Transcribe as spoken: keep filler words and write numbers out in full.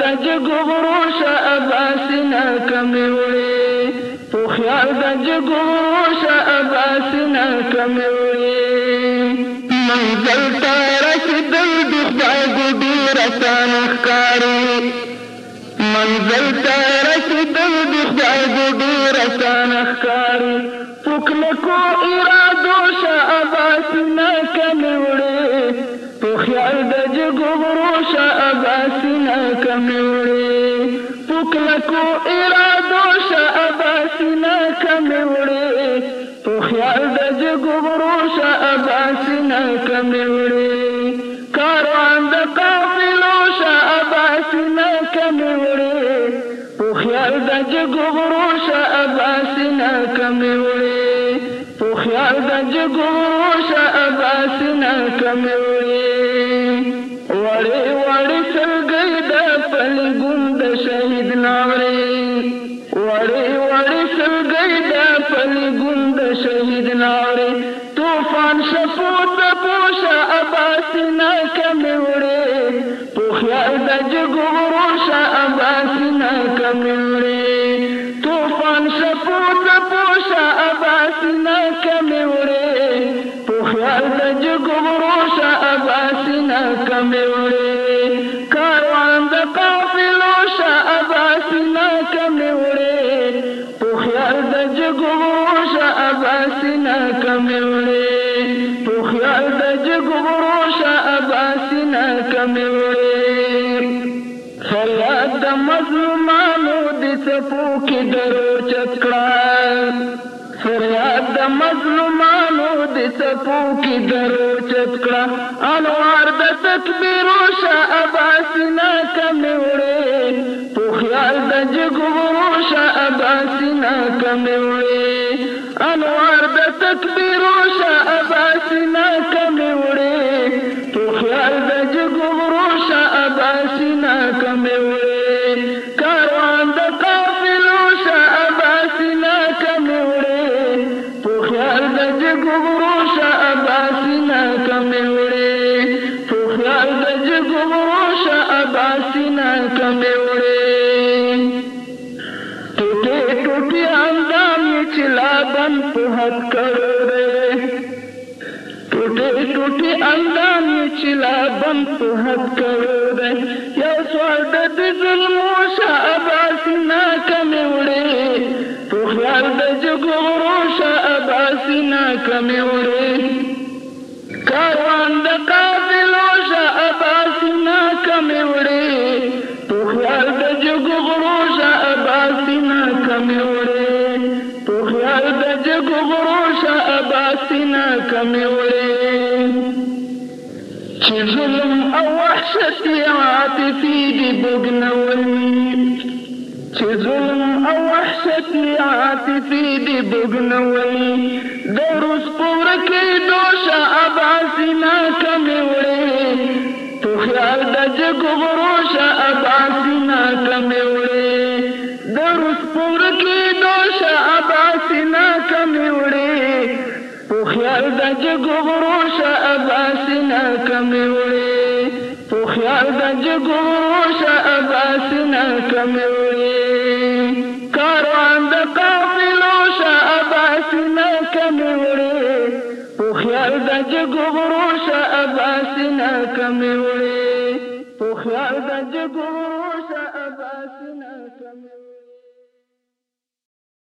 جګو غروشه اباسنا کمې وړې په خیال د جګو غروشه اباسنا کمې وړې منزل ته رسېدل د خدای ګوډې راسانه ښکاري منزل ته رسېدل د خدای ګوډې راسانه ښکاري په کلکو ارادو شه اباسنا کمې وړې په خیال د جګو غروشه اباسنا کمې وړې په کلکو ارادو شه اباسنا کمې وړې په خیال د جګو غروشه اباسنا کمې وړې کاروان د قافلو شه اباسنا کمې وړې په خیال د جګو غروشه اباسنا کمې وړې په خیال د جګو غروشه اباسنا کمې وړې وړې وړې سلګۍ د پلګون د شهید ناورې وړې وړې سلګۍ د پلګون د شهید ناورې طوفان شپو د پوشه اباسنا کمې وړې په خیال د جګو غروشه اباسنا کمې وړې طوفان شپو د پوشه اباسنا کمې وړې په خیال د جګو غروشه اباسنا کمې وړې کاروان د قافلو شه اباسنا کمې وړې په خیال د جګو غروشه اباسنا کمې وړې په خیال د جګو غروشه اباسنا کمې وړې فریاد د مظلومانو د څپو کې درو چت کړه فریاد د مظلومانو د څپو کې درو چت کړه انوار د تکبیرو شه اباسنا کمې وړې په خیال د جګو غروشه اباسنا کمې وړې انوار د تکبیرو شه اباسنا کمې وړې په خیال د جګو غروشه اباسنا کمې وړې کاروان د قافلو شه اباسنا کمې وړې په خیال د جګو غروشه اباسنا کمې وړې په خیال د جګو غروشه اباسنا کمې وړې ټوټې ټوټې اندام یې چې لا بند په حد کړی دی ټوټې ټوټې اندام یې چې لا بند په حد کړی دی یو سوال د دې ظلمو شه اباسنا کمې وړې په خیال د جګو غروشه اباسنا کمې وړې کاروان د قافلو شه اباسنا کمې وړې په خیال د جګو غروشه اباسنا کمې وړې په خیال د جګو غروشه اباسنا کمې وړې چې ظلم او وحشت عاطفي دي بوږنولي چې ظلم او وحشت عاطفي دي بوږنولي د روس په ورکېدو شه اباسنا کمې وړې په خیال د جګو غروشه اباسنا کمې وړې د روس په ورکېدو شه اباسنا کمې وړې په خیال د جګو غروشه اباسنا کمې وړې په خیال د جګو غروشه اباسنا کمې وړې کاروان د قافلو شه اباسنا کمې وړې په خیال د جګو غروشه اباسنا کمې وړې په خیال د جګو غروشه اباسنا کمې وړې